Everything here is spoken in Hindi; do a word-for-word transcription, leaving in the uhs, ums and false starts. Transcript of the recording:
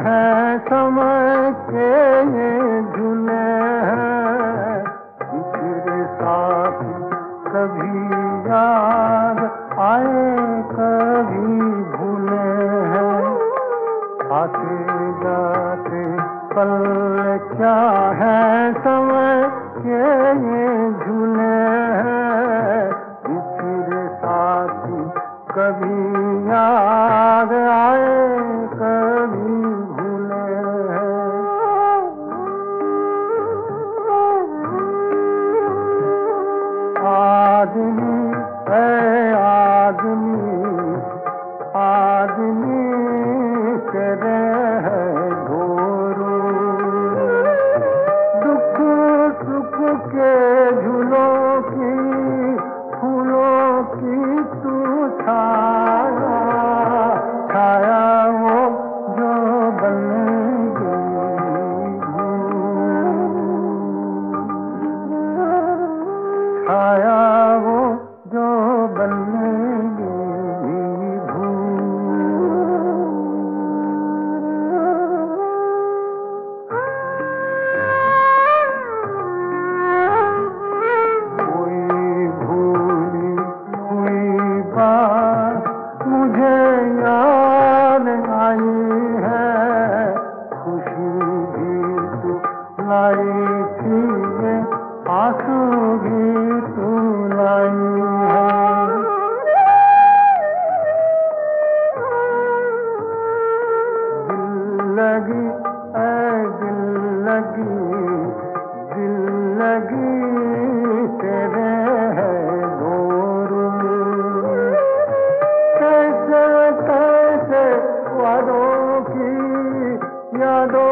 है समय के ये झूले हैं, तेरे साथ कभी याद आए कभी भूले हैं। आते जाते पल क्या है समय के ये झूले हैं, तेरे साथ कभी याद आए कभी भूले हैं। आदमी है आदमी, आदमी तेरे है घोरू, दुख सुख के झूलों की फूलों की तू छाया, छाया वो जो बन गई, छाया वो जो बन गई भूल। कोई भूली हुई बात मुझे याद आई है, खुशी भी तू लाई थी ये आंसू भी तू लाई है। दिल लगी ऐ दिल लगी, दिल लगी तेरे है गोरू, कैसे कैसे वादों की यादों